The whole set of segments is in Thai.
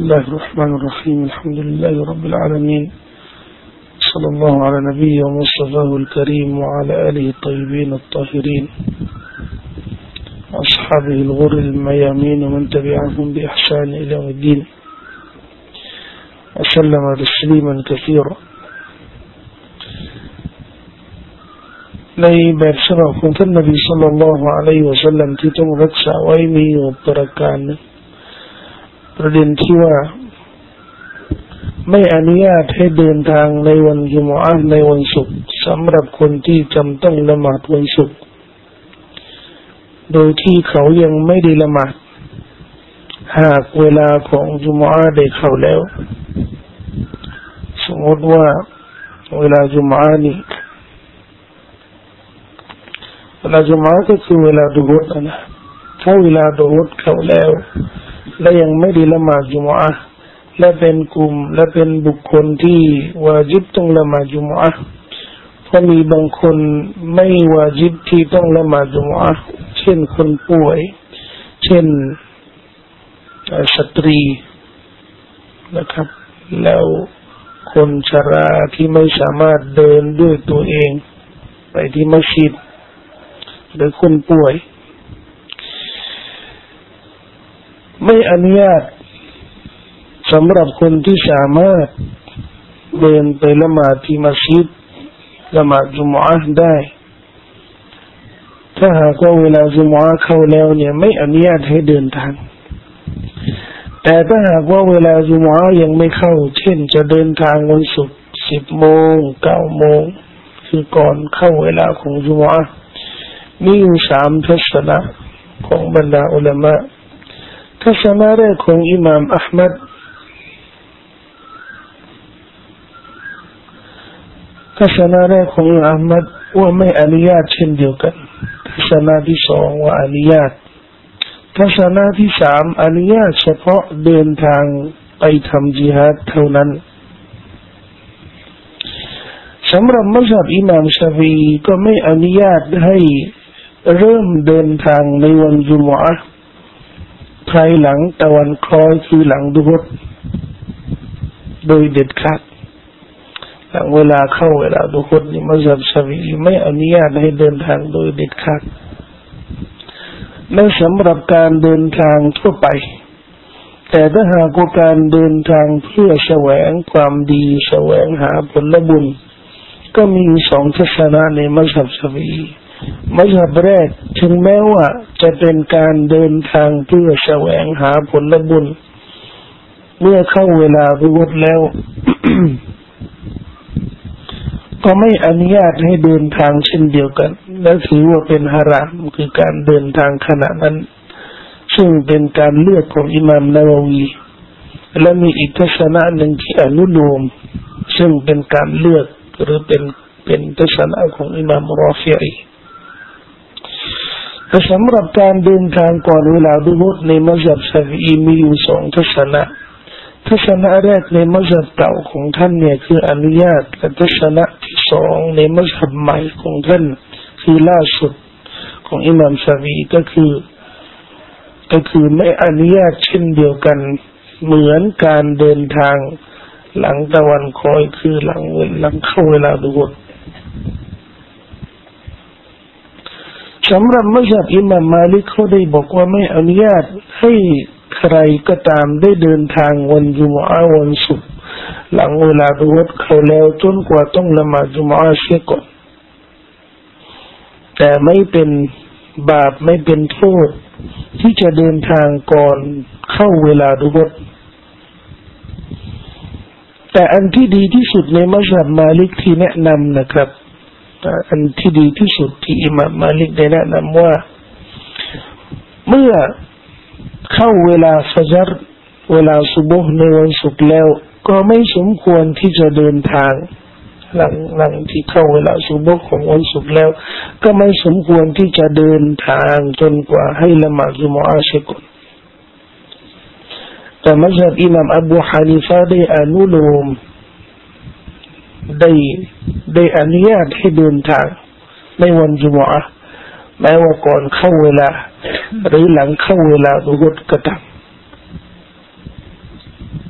الله الرحمن الرحيم الحمد لله رب العالمين صلى الله على نبيه ومصطفاه الكريم وعلى آله الطيبين الطاهرين أصحابه الغر الميامين ومن تبعهم بإحسان إلى يوم الدين وسلم تسليما كثيرا ในแบบฉบับของท่านนบีศ็อลลัลลอฮุอะลัยฮิวะซัลลัมที่ต้องรักษาไว้มีอยู่ประการนึงประเด็นที่ว่าไม่อนุญาตให้เดินทางในวันจุมอะห์ในวันศุกร์สำหรับคนที่จำต้องละหมาดวันศุกร์โดยที่เขายังไม่ได้ละหมาดหากเวลาของจุมอะห์ได้เข้าแล้วสมมติว่าเวลาจุมอะห์นี่เวลาจุมอะห์ก็คือเวลาดุฮ์นะถ้าเวลาดุฮ์เข้าแล้วและยังไม่ได้ละหมาดจุมอะห์และเป็นกลุ่มและเป็นบุคคลที่วาญิบต้องละหมาดจุมอะห์เพราะมีบางคนไม่วาญิบที่ต้องละหมาดจุมอะห์เช่นคนป่วยเช่นสตรีนะครับแล้วคนชราที่ไม่สามารถเดินด้วยตัวเองไปที่มัสยิดหรือคนป่วยไม่อนุญาตสำหรับคนที่สามารถเดินไปละหมาดที่มัสยิดละหมาดจุมอะห์ได้ถ้าหากว่าเวลาจุมอะห์เข้าแล้วเนี่ยไม่อนุญาตให้เดินทางแต่ถ้าหากว่าเวลาจุมอะห์ยังไม่เข้าเช่นจะเดินทางวันศุกร์ 10 โมง 9 โมงคือก่อนเข้าเวลาของจุมอะห์มีอยู่3ทัศนะของบรรดาอุลามะทัศนะแรกของอิหม่ามอะห์มัดทัศนะแรกของอิหม่ามอะห์มัดว่าไม่อนุญาตเช่นเดียวกันทัศนะที่2ว่าอนุญาตทัศนะที่3อนุญาตเฉพาะเดินทางไปทำญิฮาดเท่านั้นสำหรับมัซฮับอิหม่ามชาฟิอีก็ไม่อนุญาตให้เริ่มเดินทางในวันจุมอะห์ภายหลังตะวันคล้อยคือหลังดุฮ์โดยเด็ดขาดหลังเวลาเข้าเวลาดุฮ์นี่มัซฮับชาฟิอีไม่อนุญาตให้เดินทางโดยเด็ดขาดและสำหรับการเดินทางทั่วไปแต่ถ้าหากว่าการเดินทางเพื่อแสวงความดีแสวงหาผลบุญก็มี2ทัศนะในมัซฮับชาฟิอีมัซฮับแรกถึงแม้ว่าจะเป็นการเดินทางเพื่อแสวงหาผลบุญเมื่อเข้าเวลาดุฮ์แล้ว ก็ไม่อนุญาตให้เดินทางเช่นเดียวกันและถือว่าเป็นฮารามคือการเดินทางขณะนั้นซึ่งเป็นการเลือกของอิหม่ามนะวะวีและมีอีกทัศนะหนึ่งที่อนุโลมซึ่งเป็นการเลือกหรือเป็นทัศนะของอิหม่ามรอฟิอีแต่สำหรับการเดินทางก่อนเวลาดุฮ์ในมัซฮับชาฟิอีมีอยู่2ทัศนะทัศนะแรกในมัซฮับเก่าของท่านเนี่ยคืออนุญาตและทัศนะที่2ในมัซฮับใหม่ของท่านคือล่าสุดของอิหม่ามชาฟิอีก็คือไม่อนุญาตเช่นเดียวกันเหมือนการเดินทางหลังตะวันคล้อยคือหลังเข้าเวลาดุฮ์สำหรับมัซฮับอิหม่ามมาลิกเขาได้บอกว่าไม่อนุญาตให้ใครก็ตามได้เดินทางวันจุมอะห์วันศุกร์หลังเวลาดุฮ์เข้าแล้วจนกว่าต้องละหมาดจุมอะห์เสียก่อนแต่ไม่เป็นบาปไม่เป็นโทษที่จะเดินทางก่อนเข้าเวลาดุฮ์แต่อันที่ดีที่สุดในมัซฮับมาลิกที่แนะนำนะครับอันที่ดีที่สุดที่อิหม่ามมาลิกได้แนะนำว่าเมื่อเข้าเวลาฟัจรเวลาซุบฮ์ในวันศุกร์แล้วก็ไม่สมควรที่จะเดินทางหลังที่เข้าเวลาซุบฮ์ของวันศุกร์แล้วก็ไม่สมควรที่จะเดินทางจนกว่าให้ละหมาดจุมอะห์เสร็จก่อนแต่มัซฮับอิหม่ามอบูฮานิฟะห์ได้อนุโลมได้อนุญาตให้เดินทางในวันจุมอะห์แม้ว่าก่อนเข้าเวลา หรือหลังเข้าเวลาดุฮ์ก็ตาม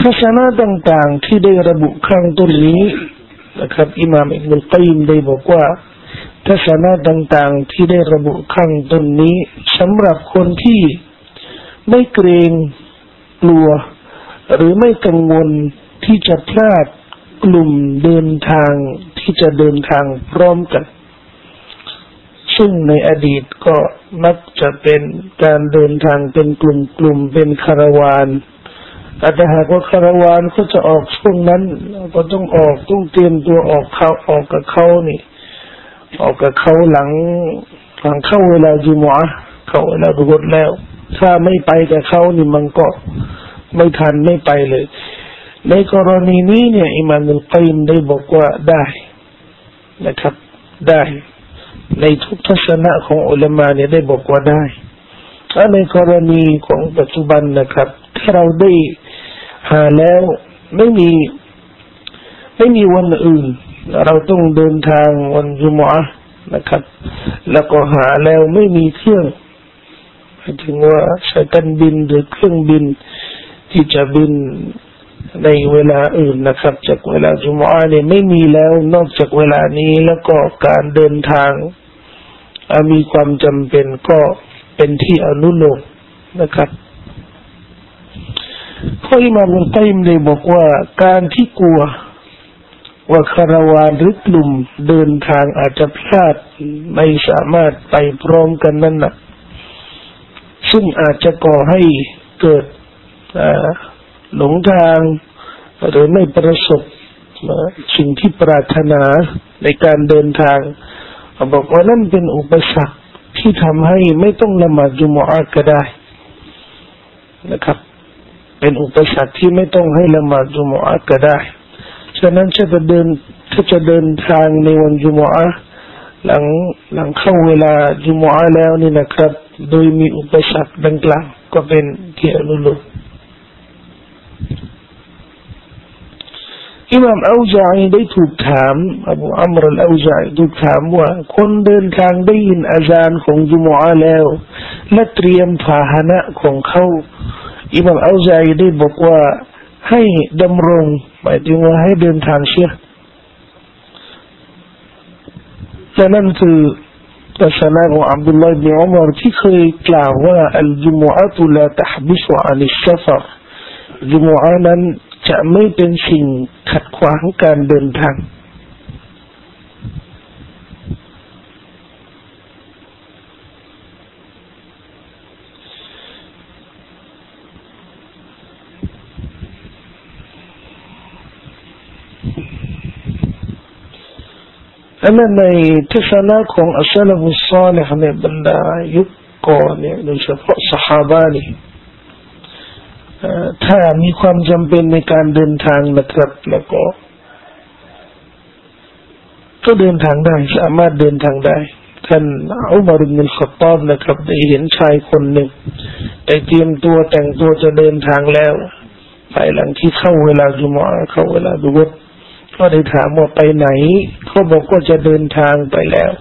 ทัศนะต่างๆที่ได้ระบุข้างต้นนี้นะครับอิหม่ามอิบนุลกัยยิมได้บอกว่าทัศนะต่างๆที่ได้ระบุข้างต้นนี้สำหรับคนที่ไม่เกรงกลัวหรือไม่กังวลที่จะพลาดกลุ่มเดินทางที่จะเดินทางพร้อมกันซึ่งในอดีตก็มักจะเป็นการเดินทางเป็นกลุ่มๆเป็นคาราวานแต่หากว่าคาราวานเขาจะออกช่วงนั้นก็ต้องเตรียมตัวออกกับเขานี่ออกกับเขาหลังเข้าเวลาจุมอะห์เข้าเวลาดุฮรแล้วถ้าไม่ไปกับเขานี่มันก็ไม่ทันไม่ไปเลยในกรณีนี้เนี่ยอิหม่ามอัลกัยยิมได้บอกว่าได้นะครับได้ในทุกทัศนะของอุลามะเนี่ยได้บอกว่าได้และในกรณีของปัจจุบันนะครับถ้าเราได้หาแล้วไม่มีวันอื่นเราต้องเดินทางวันจุมอะห์นะครับแล้วก็หาแล้วไม่มีเครื่องหมายถึงว่าสายการบินหรือเครื่องบินที่จะบินในเวลาอื่นนะครับจากเวลาจุมอะห์เนี่ยไม่มีแล้วนอกจากเวลานี้แล้วก็การเดินทางมีความจำเป็นก็เป็นที่อนุโลมนะครับข้ออิหม่ามอัลกัยยิมได้บอกว่าการที่กลัวว่าคาราวานหรือกลุ่มเดินทางอาจจะพลาดไม่สามารถไปพร้อมกันนั่นนะซึ่งอาจจะก่อให้เกิดหลงทางหรือไม่ประสบสิ่งที่ปรารถนาในการเดินทางบอกว่านั่นเป็นอุปสรรคที่ทำให้ไม่ต้องละหมาดจุมอะห์ก็ได้นะครับเป็นอุปสรรคที่ไม่ต้องให้ละหมาดจุมอะห์ก็ได้ฉะนั้นถ้าจะเดินทางในวันจุมอะห์หลังเข้าเวลาจุมอะห์แล้วนี่นะครับโดยมีอุปสรรคดังกล่าวก็เป็นที่อนุโลมอิหม่ามอัลญะอีได้ถูกถามอบูอัมรอัลอัลญะอีถูกถามว่าคนเดินทางได้ยินอาซานของจุมอะห์แล้วและเตรียมพาหนะของเขาอิหม่ามอัลญะอีได้บอกว่าให้ดำรงหมายถึงว่าให้เดินทางเสียและนั่นคือทัศนะของอับดุลลอฮ์อิบนุอุมัรที่เคยกล่าวว่าอัลจุมอะตุลาตะฮบิสุอานิสซฟรจุมอะนั้นจะไม่เป็นสิ่งขัดขวางการเดินทางอันนั้นในทัศนะของอัสซาลฟุศศอลิฮ์ในบรรดายุคก่อนเนี่ยโดยเฉพาะซอฮาบะห์นี่ถ้ามีความจำเป็นในการเดินทางนะครับแล้วก็เดินทางได้สามารถเดินทางได้ท่านอุมัรอิบนุลค็อฏฏอบนะครับได้เห็นชายคนหนึ่งได้เตรียมตัวแต่งตัวจะเดินทางแล้วภายหลังที่เข้าเวลาจุมอะห์เข้าเวลาดุฮรก็ได้ถามว่าไปไหนเขาบอกว่าจะเดินทางไปแล้ว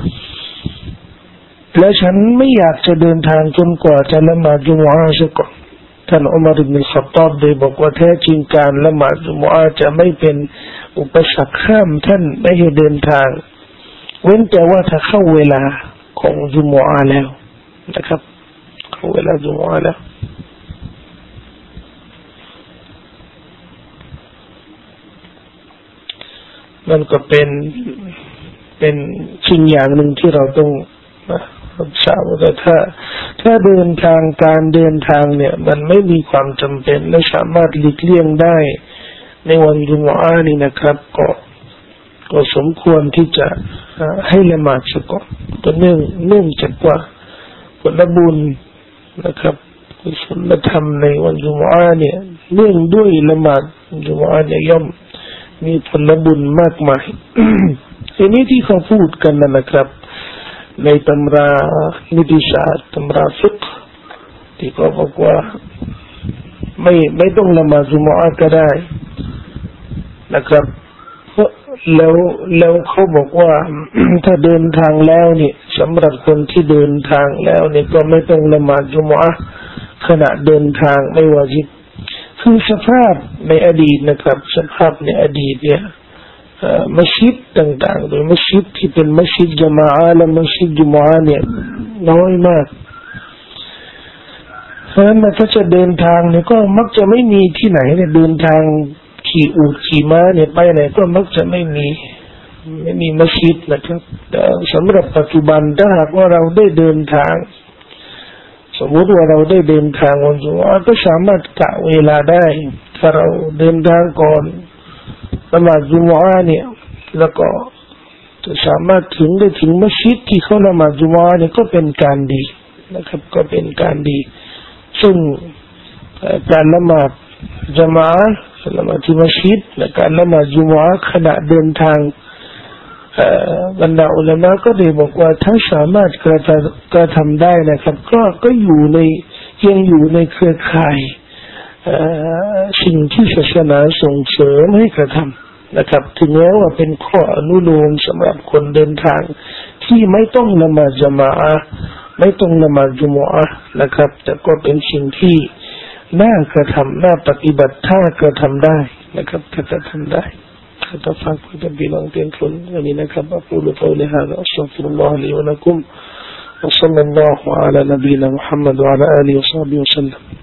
และฉันไม่อยากจะเดินทางจนกว่าจะละหมาดจุมอะห์เสียก่อนท่านอุมัรอิบนุลค็อฏฏอบได้บอกว่าแท้จริงการละหมาดจุมอะห์จะไม่เป็นอุปสรรคห้ามท่านไม่ให้เดินทางเว้นแต่ว่าถ้าเข้าเวลาของจุมอะห์แล้วนะครับเข้าเวลาจุมอะห์แล้วมันก็เป็นสิ่งอย่างหนึ่งที่เราต้องทราบว่าถ้าเดินทางการเดินทางเนี่ยมันไม่มีความจำเป็นและสามารถหลีกเลี่ยงได้ในวันจุมอะห์นี่นะครับก็สมควรที่จะให้ละหมาดซะก่อนก็เนื่องจากว่าผลบุญนะครับกุศลธรรมในวันจุมอะห์เนี่ยเนื่องด้วยละหมาดจุมอะห์เนี่ยย่อมมีผลบุญมากมาย ทีนี้ที่เขาพูดกันนะครับในตำรานิติศาสตร์ตำราฟิกห์ที่เขาบอกว่าไม่ต้องละหมาดจุมอะห์ก็ได้นะครับแล้วเขาบอกว่า ถ้าเดินทางแล้วนี่สำหรับคนที่เดินทางแล้วนี่ก็ไม่ต้องละหมาดจุมอะห์ขณะเดินทางไม่วาญิบขคือสภาพในอดีตนะครับสภาพในอดีตเนี่ยมัสยิดต่างๆโดยมัสยิดที่เป็นมัสยิดญะมาอะห์และมัสยิดจุมอะห์เนี่ยน้อยมากเพราะฉะนั้นถ้าจะเดินทางเนี่ยก็มักจะไม่มีที่ไหนเนี่ยเดินทางขี่อูฐขี่ม้าเนี่ยไปไหนก็มักจะไม่มีมัสยิดนะครับแต่สำหรับปัจจุบันถ้าหากว่าเราได้เดินทางสมมติว่าเราได้เดินทางวันจุมอะห์ก็สามารถกะเวลาได้ถ้าเราเดินทางก่อนละหมาดจุมอะห์เนี่ยแล้วก็จะสามารถถึงมัสยิดที่เขาละหมาดจุมอะห์เนี่ยก็เป็นการดีนะครับก็เป็นการดีซึ่งการละหมาดญะมาอะห์ละหมาดที่มัสยิดและการละหมาดจุมอะห์ขณะเดินทางบรรดาอุลามะก็ได้บอกว่าถ้าสามารถกระทำได้นะครับก็ยังอยู่ในเครือข่ายสิ่งที่ศาสนาส่งเสริมให้กระทำนะครับถึงแม้ว่าเป็นข้ออนุโลมสำหรับคนเดินทางที่ไม่ต้องละหมาดญะมาอะห์ไม่ต้องละหมาดจุมอะห์นะครับแต่ก็เป็นสิ่งที่น่ากระทำน่าปฏิบัติถ้ากระทำได้นะครับถ้ากระทำได้تفاق بلغة تنفل ومنك أقول قولي هذا أستغفر الله لي ولكم وصلى الله على نبينا محمد وعلى آله وصحبه وسلم